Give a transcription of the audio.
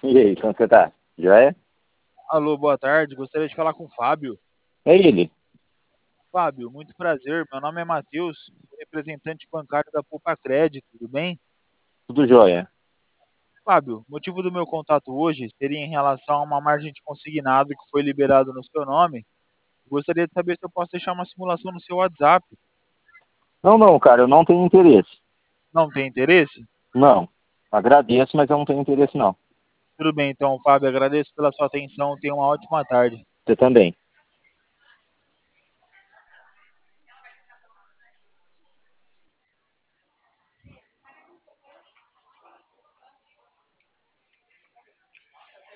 E aí, como você tá? Joia? Alô, boa tarde. Gostaria de falar com o Fábio. É ele. Fábio, muito prazer. Meu nome é Matheus, sou representante bancário da Poupa Crédito, tudo bem? Tudo jóia. Fábio, o motivo do meu contato hoje seria em relação a uma margem de consignado que foi liberado no seu nome. Gostaria de saber se eu posso deixar uma simulação no seu WhatsApp. Não, cara, eu não tenho interesse. Não tem interesse? Não. Agradeço, mas eu não tenho interesse, não. Tudo bem, então, Fábio, agradeço pela sua atenção. Tenha uma ótima tarde. Você também.